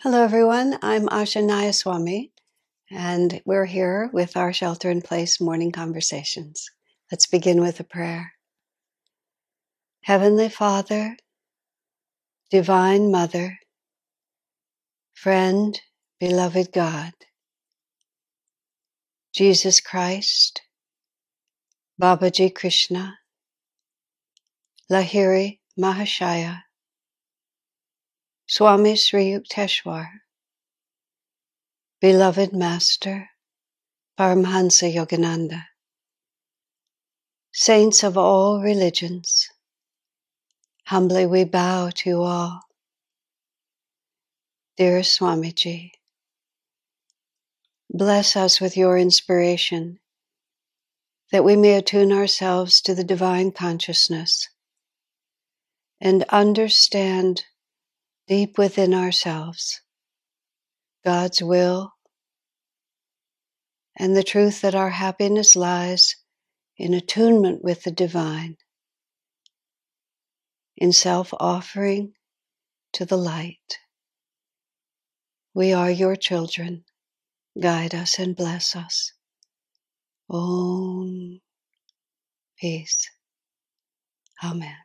Hello, everyone. I'm Asha Nayaswami, and we're here with our Shelter in Place morning conversations. Let's begin with a prayer. Heavenly Father, Divine Mother, Friend, Beloved God, Jesus Christ, Babaji Krishna, Lahiri Mahashaya, Swami Sri Yukteswar, Beloved Master, Paramhansa Yogananda, Saints of all religions, humbly we bow to you all. Dear Swamiji, bless us with your inspiration, that we may attune ourselves to the divine consciousness and understand deep within ourselves God's will and the truth that our happiness lies in attunement with the divine, in self-offering to the light. We are your children. Guide us and bless us. Om. Peace. Amen.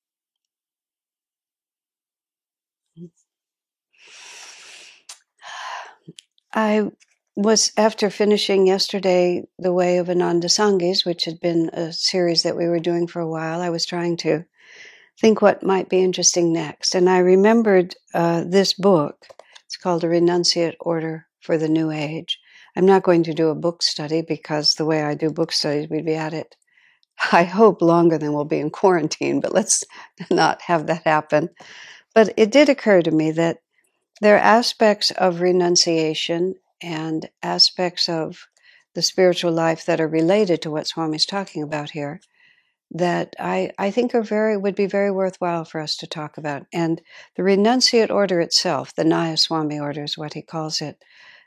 I was, after finishing yesterday The Way of Ananda Sangis, which had been a series that we were doing for a while, I was trying to think what might be interesting next. And I remembered this book. It's called A Renunciate Order for the New Age. I'm not going to do a book study because the way I do book studies, we'd be at it, I hope, longer than we'll be in quarantine, but let's not have that happen. But it did occur to me that there are aspects of renunciation and aspects of the spiritual life that are related to what Swami's talking about here that I think would be very worthwhile for us to talk about. And the renunciate order itself, the Nayaswami order is what he calls it,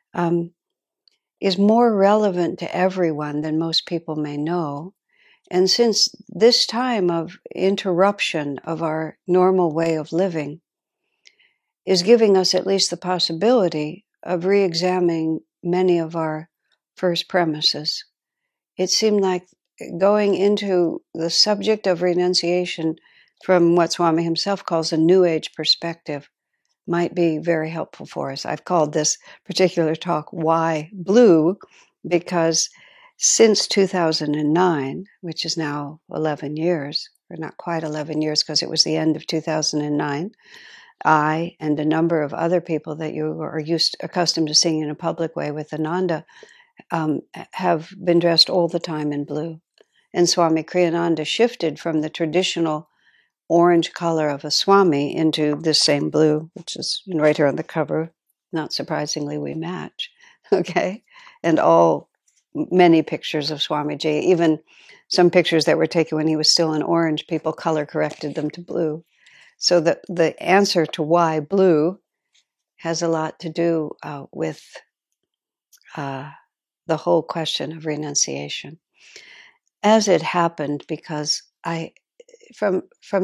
is more relevant to everyone than most people may know. And since this time of interruption of our normal way of living is giving us at least the possibility of re-examining many of our first premises, it seemed like going into the subject of renunciation from what Swami himself calls a New Age perspective might be very helpful for us. I've called this particular talk Why Blue, because since 2009, which is now 11 years, or not quite 11 years because it was the end of 2009, I and a number of other people that you are accustomed to seeing in a public way with Ananda have been dressed all the time in blue. And Swami Kriyananda shifted from the traditional orange color of a Swami into this same blue, which is right here on the cover. Not surprisingly, we match. Okay? And many pictures of Swamiji, even some pictures that were taken when he was still in orange, people color corrected them to blue. So the answer to why blue has a lot to do with the whole question of renunciation. As it happened, because from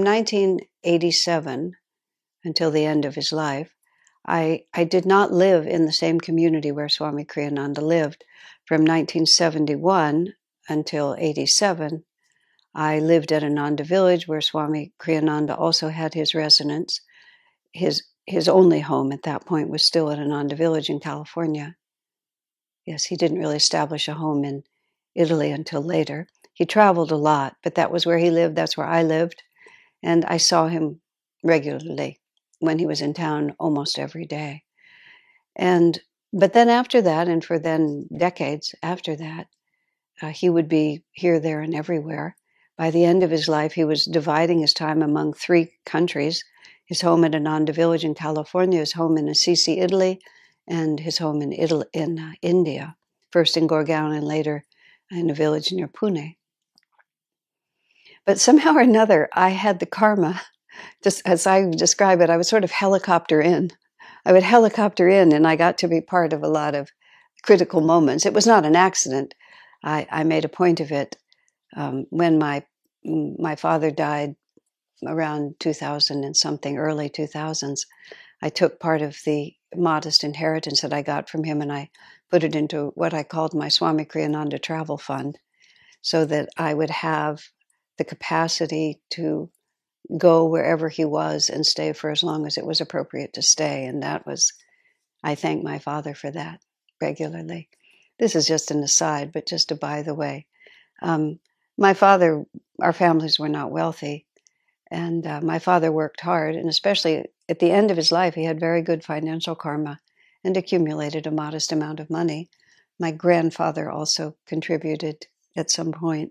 1987 until the end of his life, I did not live in the same community where Swami Kriyananda lived. From 1971 until 87, I lived at Ananda Village, where Swami Kriyananda also had his residence. His only home at that point was still at Ananda Village in California. Yes, he didn't really establish a home in Italy until later. He traveled a lot, but that was where he lived. That's where I lived. And I saw him regularly when he was in town almost every day. But then after that, and for then decades after that, he would be here, there, and everywhere. By the end of his life, he was dividing his time among 3 countries: his home at Ananda Village in California, his home in Assisi, Italy, and his home in India, first in Gurgaon and later in a village near Pune. But somehow or another, I had the karma, just as I describe it, I would sort of helicopter in. I would helicopter in, and I got to be part of a lot of critical moments. It was not an accident. I made a point of it when my father died around 2000 and something, early 2000s. I took part of the modest inheritance that I got from him and I put it into what I called my Swami Kriyananda Travel Fund, so that I would have the capacity to go wherever he was and stay for as long as it was appropriate to stay. And that was, I thank my father for that regularly. This is just an aside, but just a by the way. My father, our families were not wealthy, and my father worked hard, and especially at the end of his life, he had very good financial karma and accumulated a modest amount of money. My grandfather also contributed at some point,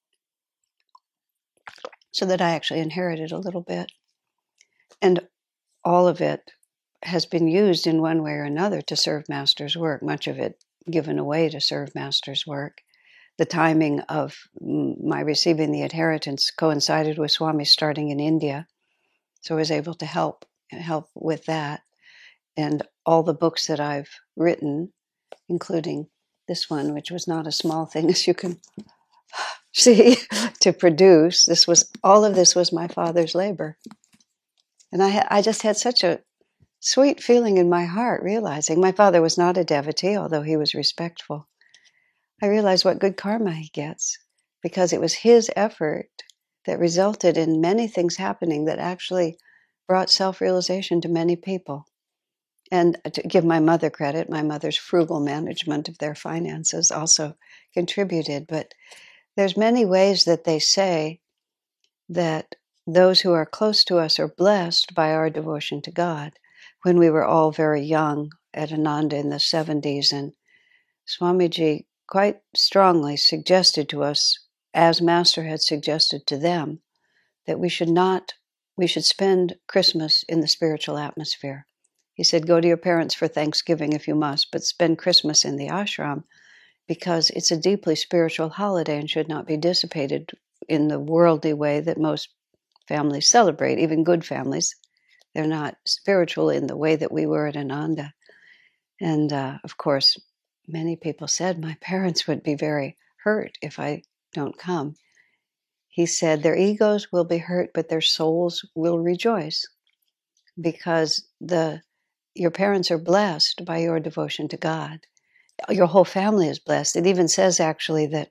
so that I actually inherited a little bit. And all of it has been used in one way or another to serve Master's work, much of it given away to serve Master's work. The timing of my receiving the inheritance coincided with Swami starting in India, so I was able to help with that. And all the books that I've written, including this one, which was not a small thing, as you can see, to produce. All of this was my father's labor. And I just had such a sweet feeling in my heart, realizing my father was not a devotee, although he was respectful. I realized what good karma he gets, because it was his effort that resulted in many things happening that actually brought self-realization to many people. And to give my mother credit, my mother's frugal management of their finances also contributed. But there's many ways that they say that those who are close to us are blessed by our devotion to God. When we were all very young at Ananda in the 70s, and Swamiji quite strongly suggested to us, as Master had suggested to them, that we should spend Christmas in the spiritual atmosphere. He said, go to your parents for Thanksgiving if you must, but spend Christmas in the ashram, because it's a deeply spiritual holiday and should not be dissipated in the worldly way that most families celebrate, even good families. They're not spiritual in the way that we were at Ananda. And of course, many people said my parents would be very hurt if I don't come. He said their egos will be hurt, but their souls will rejoice, because your parents are blessed by your devotion to God. Your whole family is blessed. It even says actually that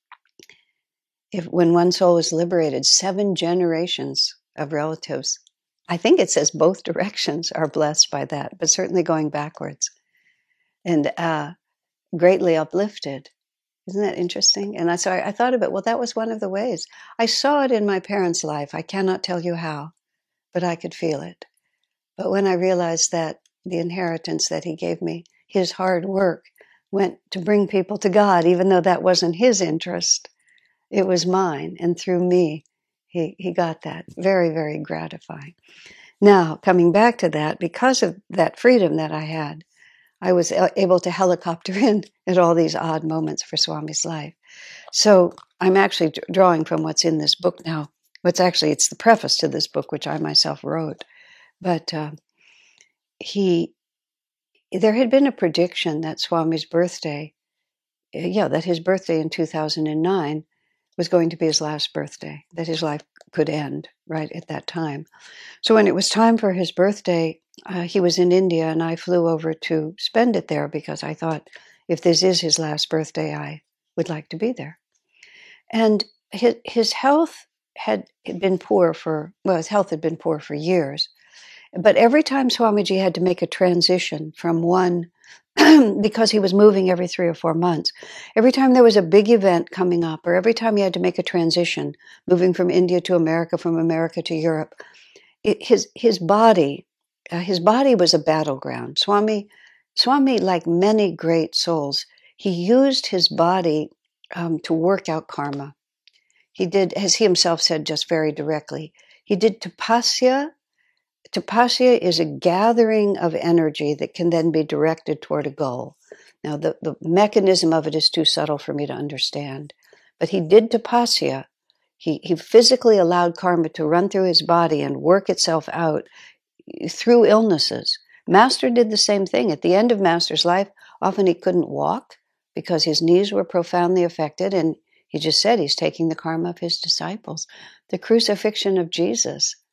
when one soul is liberated, 7 generations of relatives, I think it says both directions, are blessed by that, but certainly going backwards, and greatly uplifted. Isn't that interesting? And so I thought of it, well, that was one of the ways. I saw it in my parents' life. I cannot tell you how, but I could feel it. But when I realized that the inheritance that he gave me, his hard work, went to bring people to God, even though that wasn't his interest, it was mine. And through me, he got that. Very, very gratifying. Now, coming back to that, because of that freedom that I had, I was able to helicopter in at all these odd moments for Swami's life. So I'm actually drawing from what's in this book now. It's the preface to this book, which I myself wrote. But there had been a prediction that Swami's birthday, that his birthday in 2009 was going to be his last birthday, that his life could end right at that time. So when it was time for his birthday, he was in India, and I flew over to spend it there, because I thought, if this is his last birthday, I would like to be there. And his health had been poor for years. But every time Swamiji had to make a transition from one, because he was moving every 3 or 4 months, every time there was a big event coming up, or every time he had to make a transition, moving from India to America, from America to Europe, his body was a battleground. Swami, like many great souls, he used his body to work out karma. He did, as he himself said just very directly, he did tapasya. Tapasya is a gathering of energy that can then be directed toward a goal. Now, the mechanism of it is too subtle for me to understand, but he did tapasya. He physically allowed karma to run through his body and work itself out through illnesses. Master did the same thing. At the end of Master's life, often he couldn't walk because his knees were profoundly affected, and he just said he's taking the karma of his disciples. The crucifixion of Jesus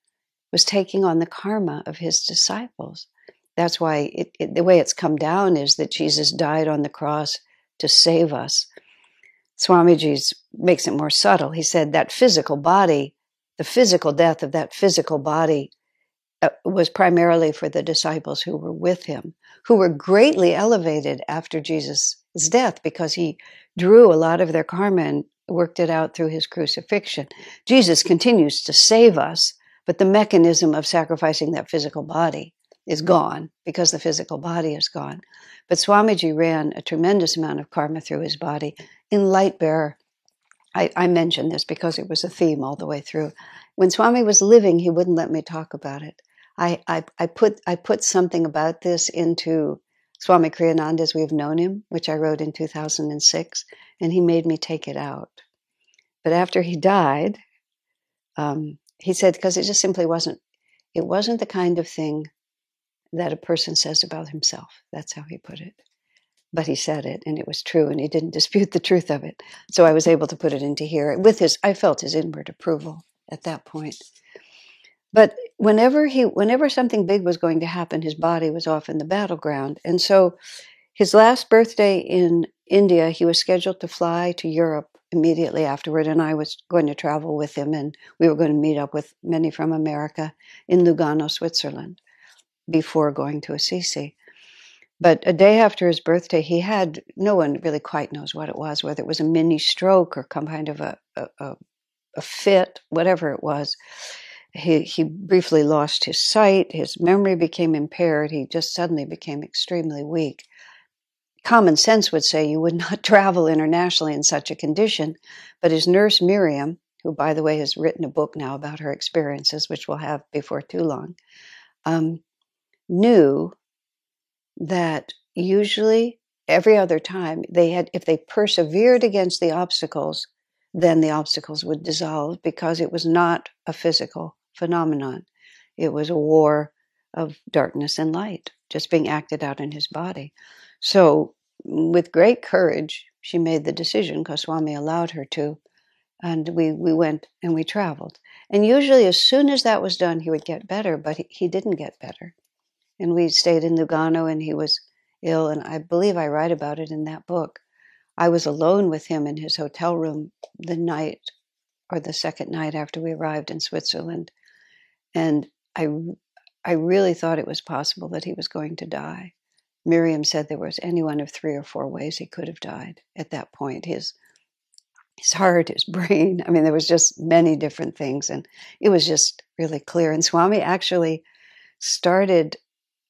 was taking on the karma of his disciples. That's why the way it's come down is that Jesus died on the cross to save us. Swamiji makes it more subtle. He said that physical body, the physical death of that physical body, was primarily for the disciples who were with him, who were greatly elevated after Jesus' death because he drew a lot of their karma and worked it out through his crucifixion. Jesus continues to save us, but the mechanism of sacrificing that physical body is gone because the physical body is gone. But Swamiji ran a tremendous amount of karma through his body. In Light Bearer, I mentioned this because it was a theme all the way through. When Swami was living, he wouldn't let me talk about it. I put something about this into Swami Kriyananda as we've known him, which I wrote in 2006, and he made me take it out. But after he died, he said, because it just simply wasn't the kind of thing that a person says about himself. That's how he put it. But he said it, and it was true, and he didn't dispute the truth of it. So I was able to put it into here with I felt his inward approval at that point. But whenever something big was going to happen, his body was off in the battleground. And so his last birthday in India, he was scheduled to fly to Europe immediately afterward, and I was going to travel with him, and we were going to meet up with many from America in Lugano, Switzerland, before going to Assisi. But a day after his birthday, he had, no one really quite knows what it was, whether it was a mini stroke or some kind of a fit, whatever it was. He briefly lost his sight, his memory became impaired, he just suddenly became extremely weak. Common sense would say you would not travel internationally in such a condition, but his nurse Miriam, who by the way has written a book now about her experiences, which we'll have before too long, knew that usually every other time if they persevered against the obstacles, then the obstacles would dissolve because it was not a physical phenomenon. It was a war of darkness and light just being acted out in his body. So with great courage, she made the decision because Swami allowed her to, and we went and we traveled. And usually as soon as that was done, he would get better, but he didn't get better. And we stayed in Lugano, and he was ill, and I believe I write about it in that book. I was alone with him in his hotel room the night, or the second night after we arrived in Switzerland, and I really thought it was possible that he was going to die. Miriam said there was any one of 3 or 4 ways he could have died at that point. His heart, his brain, I mean, there was just many different things, and it was just really clear. And Swami actually started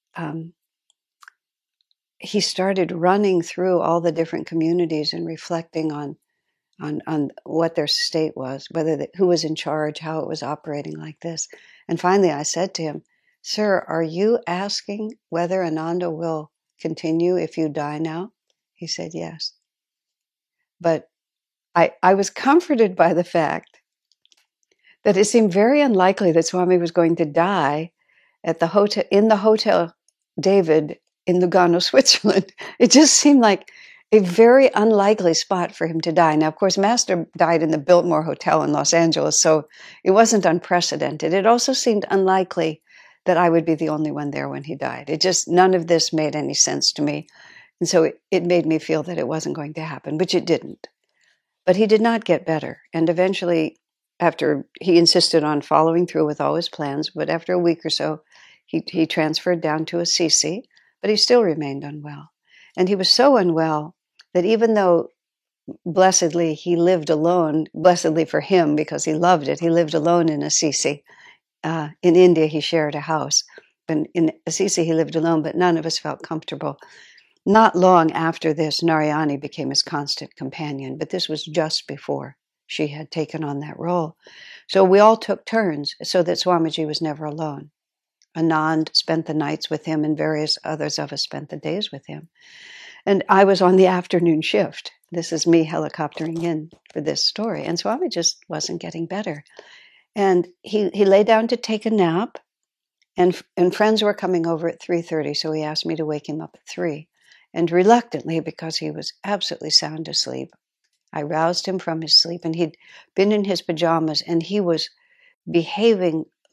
he started running through all the different communities and reflecting on what their state was, who was in charge, how it was operating like this. And finally I said to him, "Sir, are you asking whether Ananda will continue if you die now?" He said, "Yes." But I was comforted by the fact that it seemed very unlikely that Swami was going to die at in the Hotel David in Lugano, Switzerland. It just seemed like a very unlikely spot for him to die. Now, of course, Master died in the Biltmore Hotel in Los Angeles, so it wasn't unprecedented. It also seemed unlikely that I would be the only one there when he died. None of this made any sense to me. And so it made me feel that it wasn't going to happen, which it didn't. But he did not get better. And eventually, after he insisted on following through with all his plans, but after a week or so, he transferred down to Assisi, but he still remained unwell. And he was so unwell that even though blessedly he lived alone, blessedly for him because he loved it, he lived alone in Assisi. In India, he shared a house. But in Assisi, he lived alone, but none of us felt comfortable. Not long after this, Narayani became his constant companion, but this was just before she had taken on that role. So we all took turns so that Swamiji was never alone. Anand spent the nights with him, and various others of us spent the days with him. And I was on the afternoon shift. This is me helicoptering in for this story. And Swami just wasn't getting better. And he lay down to take a nap, and friends were coming over at 3:30, so he asked me to wake him up at 3. And reluctantly, because he was absolutely sound asleep, I roused him from his sleep, and he'd been in his pajamas, and he was behaving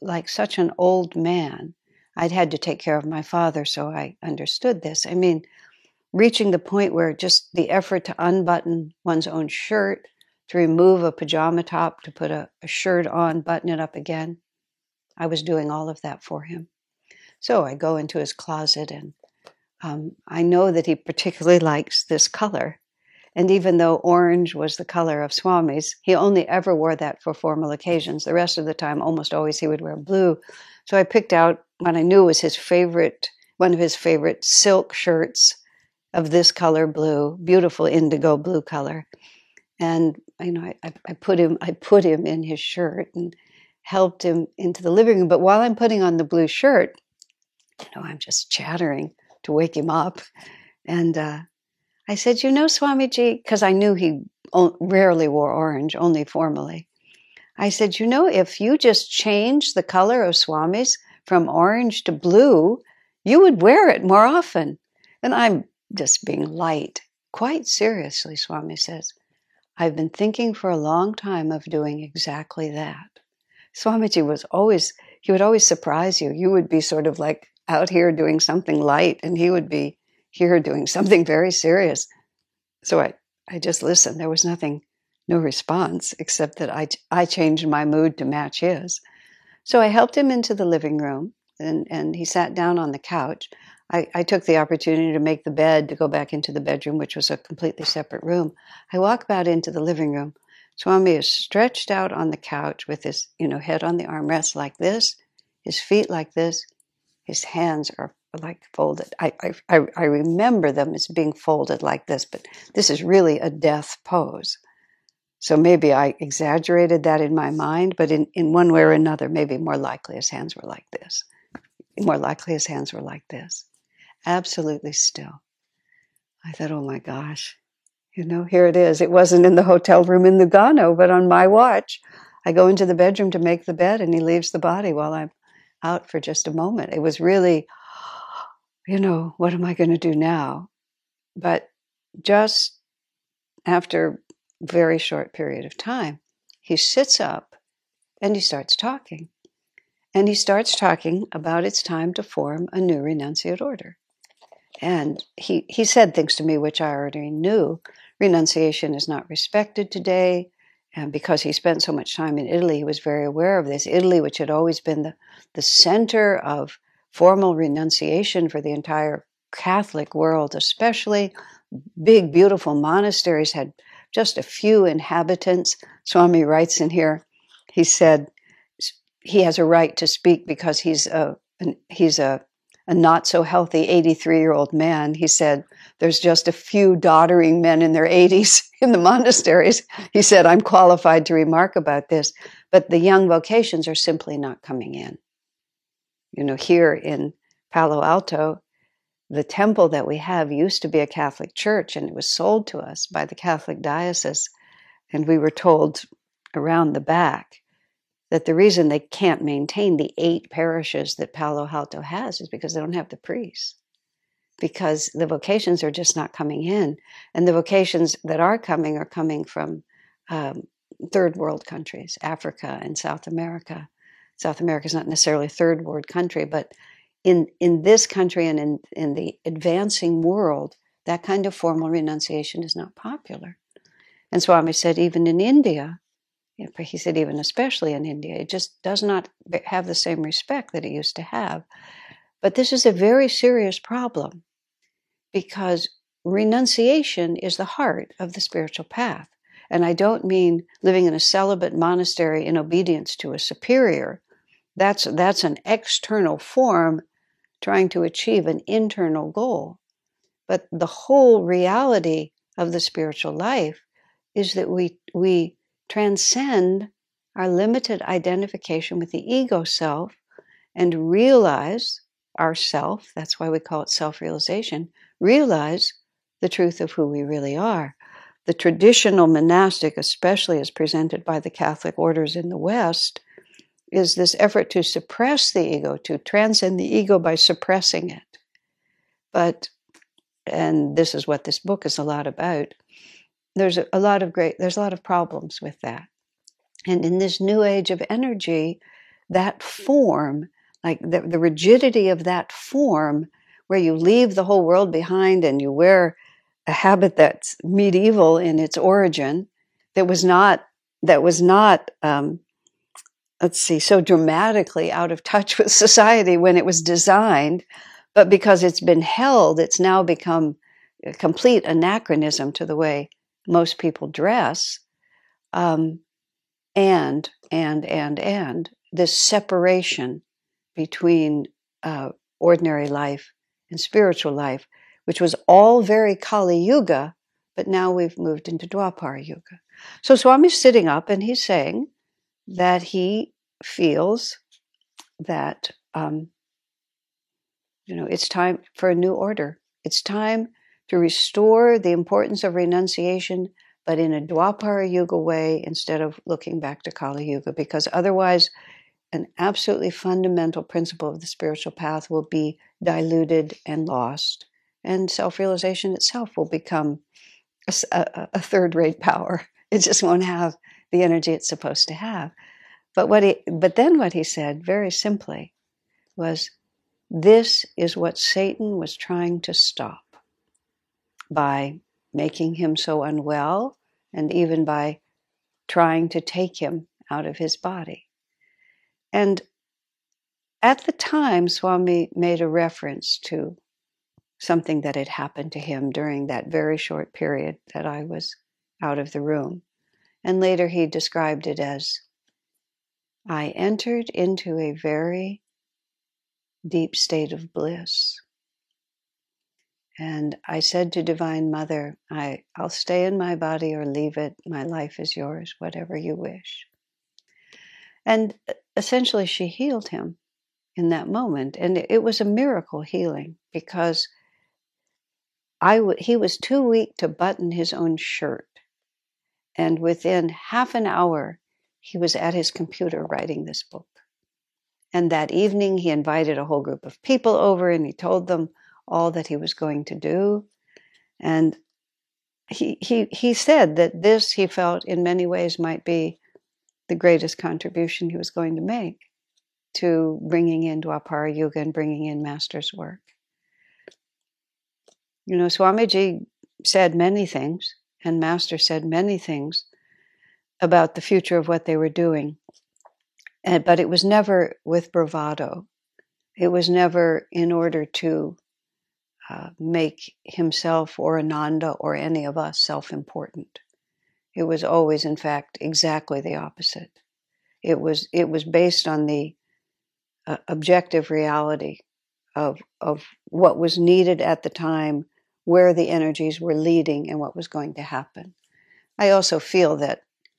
like such an old man. I'd had to take care of my father, so I understood this. I mean, reaching the point where just the effort to unbutton one's own shirt, to remove a pajama top, to put a shirt on, button it up again, I was doing all of that for him. So I go into his closet, and I know that he particularly likes this color. And even though orange was the color of Swami's, he only ever wore that for formal occasions. The rest of the time, almost always, he would wear blue. So I picked out what I knew was one of his favorite silk shirts of this color blue, beautiful indigo blue color. And I put him in his shirt and helped him into the living room. But while I'm putting on the blue shirt, I'm just chattering to wake him up. And I said, Swamiji, because I knew he rarely wore orange, only formally. I said, if you just change the color of Swami's from orange to blue, you would wear it more often. And I'm just being light. Quite seriously, Swami says, I've been thinking for a long time of doing exactly that. Swamiji would always surprise you. You would be sort of like out here doing something light, and he would be here doing something very serious. So I just listened. There was no response, except that I changed my mood to match his. So I helped him into the living room, and he sat down on the couch. I took the opportunity to make the bed, to go back into the bedroom, which was a completely separate room. I walk back into the living room. Swami is stretched out on the couch with his head on the armrest like this, his feet like this, his hands are like folded. I remember them as being folded like this, but this is really a death pose. So maybe I exaggerated that in my mind, but in one way or another, maybe more likely his hands were like this. More likely his hands were like this. Absolutely still. I thought, oh my gosh, here it is. It wasn't in the hotel room in Lugano, but on my watch. I go into the bedroom to make the bed, and he leaves the body while I'm out for just a moment. It was really, what am I going to do now? But just after a very short period of time, he sits up and he starts talking. And he starts talking about it's time to form a new renunciate order. And he said things to me which I already knew. Renunciation is not respected today. And because he spent so much time in Italy, he was very aware of this. Italy, which had always been the center of formal renunciation for the entire Catholic world, especially. Big, beautiful monasteries had just a few inhabitants. Swami writes in here, he said he has a right to speak because he's a not so healthy 83-year-old man. He said, there's just a few doddering men in their 80s in the monasteries. He said, I'm qualified to remark about this, but the young vocations are simply not coming in. Here in Palo Alto, the temple that we have used to be a Catholic church, and it was sold to us by the Catholic diocese. And we were told around the back that the reason they can't maintain the 8 parishes that Palo Alto has is because they don't have the priests. Because the vocations are just not coming in. And the vocations that are coming from third world countries, Africa and South America. South America is not necessarily a third world country, but in this country and in the advancing world, that kind of formal renunciation is not popular. And Swami said even in India, he said even especially in India, it just does not have the same respect that it used to have. But this is a very serious problem because renunciation is the heart of the spiritual path. And I don't mean living in a celibate monastery in obedience to a superior. That's an external form trying to achieve an internal goal. But the whole reality of the spiritual life is that we transcend our limited identification with the ego self and realize ourself, that's why we call it self-realization, realize the truth of who we really are. The traditional monastic, especially as presented by the Catholic orders in the West, is this effort to suppress the ego, to transcend the ego by suppressing it. And this is what this book is a lot about, there's a lot of problems with that. And in this new age of energy, that form, like the rigidity of that form, where you leave the whole world behind and you wear a habit that's medieval in its origin, that was not so dramatically out of touch with society when it was designed, but because it's been held, it's now become a complete anachronism to the way most people dress. And this separation between ordinary life and spiritual life, which was all very Kali Yuga, but now we've moved into Dwapara Yuga. So Swami's sitting up and he's saying that he feels that it's time for a new order. It's time to restore the importance of renunciation, but in a Dwapara Yuga way instead of looking back to Kali Yuga, because otherwise an absolutely fundamental principle of the spiritual path will be diluted and lost, and self-realization itself will become a third-rate power. It just won't have the energy it's supposed to have. But then what he said very simply was, this is what Satan was trying to stop by making him so unwell, and even by trying to take him out of his body. And at the time, Swami made a reference to something that had happened to him during that very short period that I was out of the room. And later he described it as, I entered into a very deep state of bliss. And I said to Divine Mother, I'll stay in my body or leave it. My life is yours, whatever you wish. And essentially she healed him in that moment. And it was a miracle healing, because he was too weak to button his own shirt. And within half an hour, he was at his computer writing this book. And that evening, he invited a whole group of people over and he told them all that he was going to do. And he said that this, he felt, in many ways might be the greatest contribution he was going to make to bringing in Dwapara Yuga and bringing in Master's work. Swamiji said many things, and Master said many things about the future of what they were doing. But it was never with bravado. It was never in order to make himself or Ananda or any of us self-important. It was always, in fact, exactly the opposite. It was based on the objective reality of what was needed at the time, where the energies were leading, and what was going to happen. I also feel that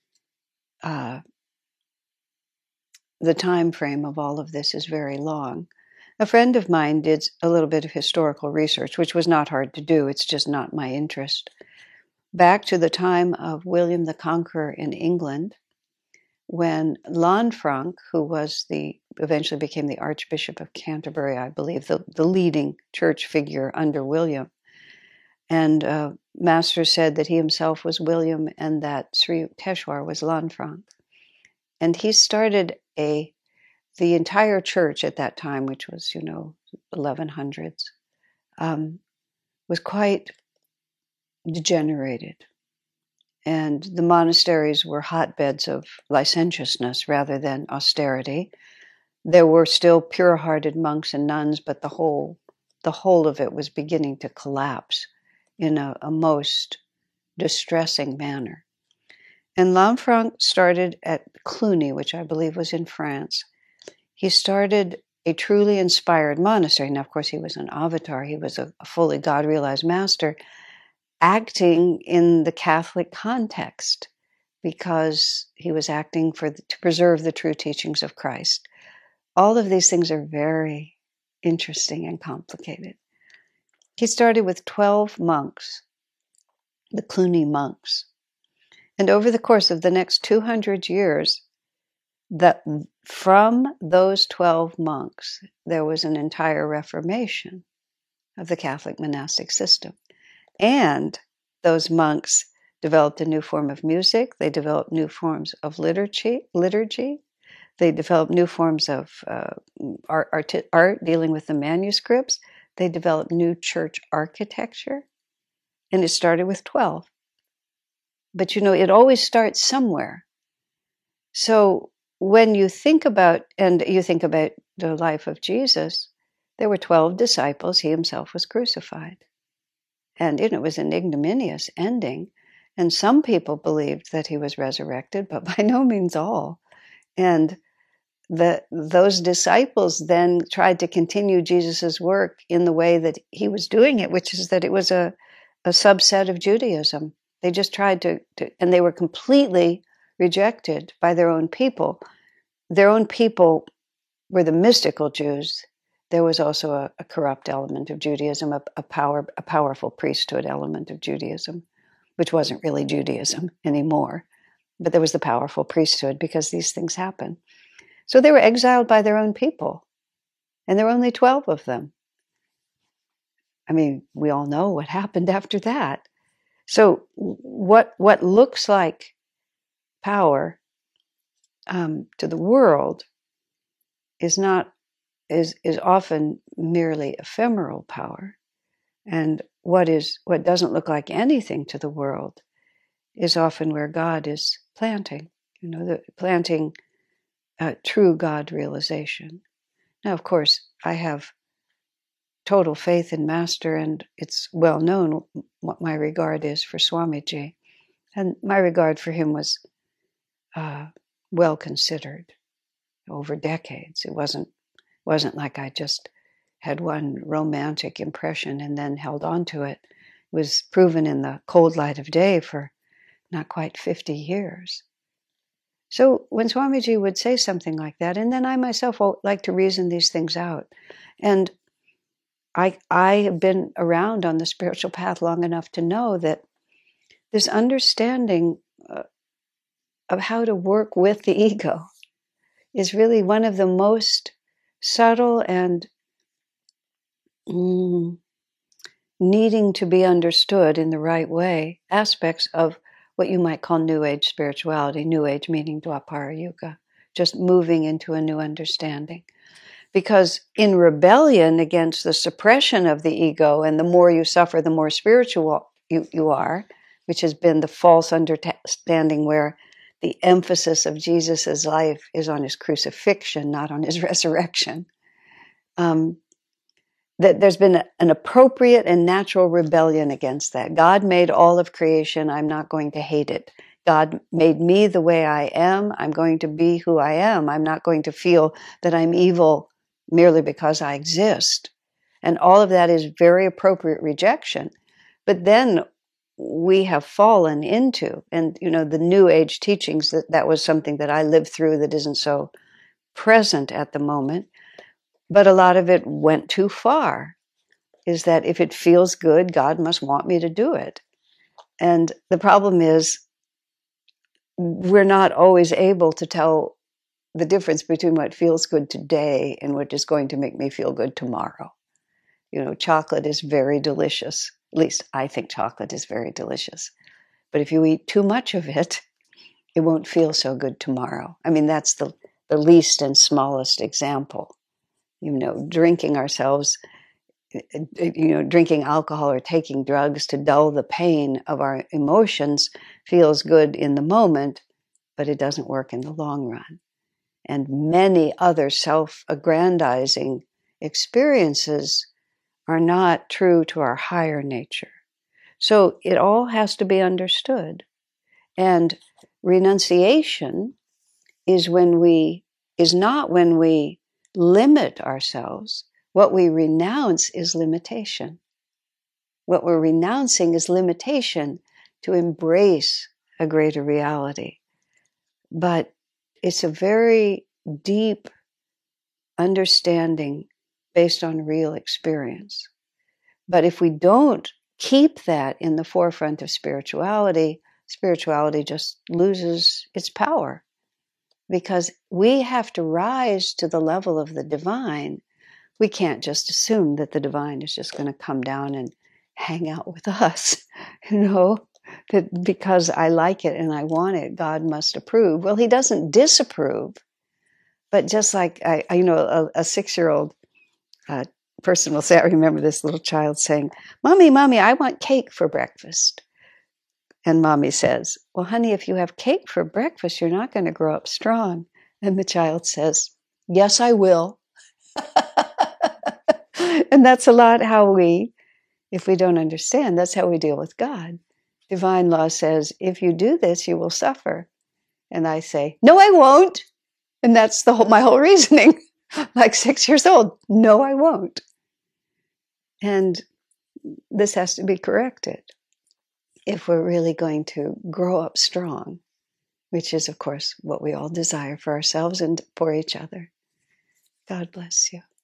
the time frame of all of this is very long. A friend of mine did a little bit of historical research, which was not hard to do. It's just not my interest. Back to the time of William the Conqueror in England, when Lanfranc, who eventually became the Archbishop of Canterbury, I believe, the leading church figure under William, and Master said that he himself was William and that Sri Yukteswar was Lanfranc. And he started the entire church at that time, which was, 1100s, was quite degenerated. And the monasteries were hotbeds of licentiousness rather than austerity. There were still pure-hearted monks and nuns, but the whole of it was beginning to collapse in a most distressing manner. And Lanfranc started at Cluny, which I believe was in France. He started a truly inspired monastery. Now, of course, he was an avatar. He was a fully God-realized master, acting in the Catholic context, because he was acting to preserve the true teachings of Christ. All of these things are very interesting and complicated. He started with 12 monks, the Cluny monks. And over the course of the next 200 years, from those 12 monks, there was an entire reformation of the Catholic monastic system. And those monks developed a new form of music. They developed new forms of liturgy. They developed new forms of art dealing with the manuscripts. They developed new church architecture. And it started with 12. But it always starts somewhere. So when you think about the life of Jesus, there were 12 disciples. He himself was crucified. And it was an ignominious ending. And some people believed that he was resurrected, but by no means all. And those disciples then tried to continue Jesus's work in the way that he was doing it, which is that it was a subset of Judaism. They just tried to, and they were completely rejected by their own people. Their own people were the mystical Jews. There was also a corrupt element of Judaism, a powerful priesthood element of Judaism, which wasn't really Judaism anymore. But there was the powerful priesthood because these things happen. So they were exiled by their own people. And there were only 12 of them. I mean, we all know what happened after that. So what looks like power to the world is often merely ephemeral power. And what doesn't look like anything to the world is often where God is planting, planting true God realization. Now, of course, I have total faith in Master, and it's well known what my regard is for Swamiji. And my regard for him was well considered over decades. It wasn't like I just had one romantic impression and then held on to it. It was proven in the cold light of day for not quite 50 years. So when Swamiji would say something like that, and then I myself like to reason these things out, and I have been around on the spiritual path long enough to know that this understanding of how to work with the ego is really one of the most subtle and needing to be understood in the right way aspects of what you might call New Age spirituality. New Age meaning Dwapara Yuga, just moving into a new understanding. Because in rebellion against the suppression of the ego, and the more you suffer, the more spiritual you are, which has been the false understanding where the emphasis of Jesus' life is on his crucifixion, not on his resurrection. That there's been an appropriate and natural rebellion against that. God made all of creation. I'm not going to hate it. God made me the way I am. I'm going to be who I am. I'm not going to feel that I'm evil merely because I exist. And all of that is very appropriate rejection. But then we have fallen into, and the New Age teachings, that was something that I lived through that isn't so present at the moment. But a lot of it went too far, is that if it feels good, God must want me to do it. And the problem is we're not always able to tell the difference between what feels good today and what is going to make me feel good tomorrow. Chocolate is very delicious. At least I think chocolate is very delicious. But if you eat too much of it, it won't feel so good tomorrow. I mean, that's the least and smallest example. Drinking alcohol or taking drugs to dull the pain of our emotions feels good in the moment, but it doesn't work in the long run. And many other self-aggrandizing experiences are not true to our higher nature. So it all has to be understood. And renunciation is not when we limit ourselves. What we renounce is limitation. What we're renouncing is limitation to embrace a greater reality. But it's a very deep understanding based on real experience. But if we don't keep that in the forefront of spirituality just loses its power. Because we have to rise to the level of the divine. We can't just assume that the divine is just going to come down and hang out with us, that because I like it and I want it, God must approve. Well, he doesn't disapprove, But just like I a 6-year-old person will say, I remember this little child saying, "Mommy, Mommy, I want cake for breakfast." And Mommy says, "Well, honey, if you have cake for breakfast, you're not going to grow up strong." And the child says, "Yes, I will." And that's a lot how we, if we don't understand, that's how we deal with God. Divine law says, if you do this, you will suffer. And I say, no, I won't. And that's my whole reasoning. Like 6 years old, no, I won't. And this has to be corrected if we're really going to grow up strong, which is, of course, what we all desire for ourselves and for each other. God bless you.